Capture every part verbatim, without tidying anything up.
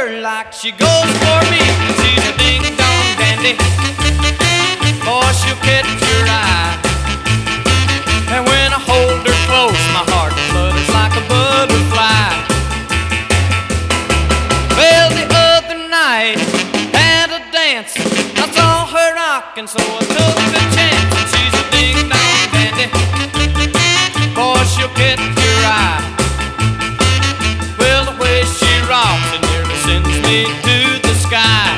her like she goes for me. She's a ding-dong dandy, boy, she'll catch your eye. And when I hold her close, my heart flutters like a butterfly. Well, the other night, had a dance, I saw her rockin', so I took a chance. And she's a ding-dong dandy, boy, she'll catch your eye. Well, the way she rocks, it nearly sends me to the sky.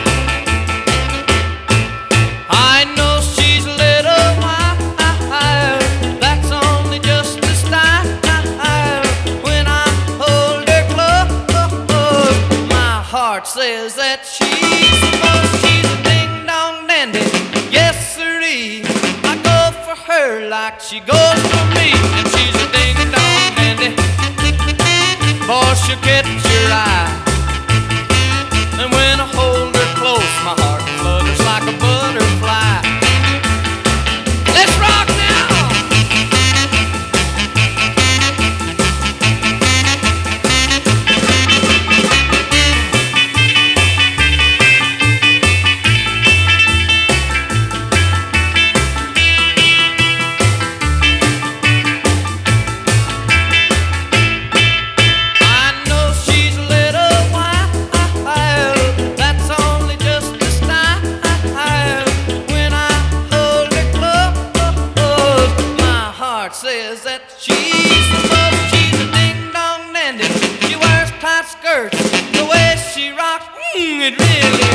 I know she's a little wild, that's only just a style. When I hold her close, my heart says that she's she's a ding-dong dandy. Yes, sirree, I go for her like she goes for me. And she's a ding-dong dandy, boy, she'll catch your eye. And when I hold her close, my heart flutters like a butterfly. Let's rock now! I know she's a little wild, that's only just a style. When I hold her close, my heart says that she's oh, she's a ding-dong dandy. She wears tight skirts, the way she rocks, mm, it really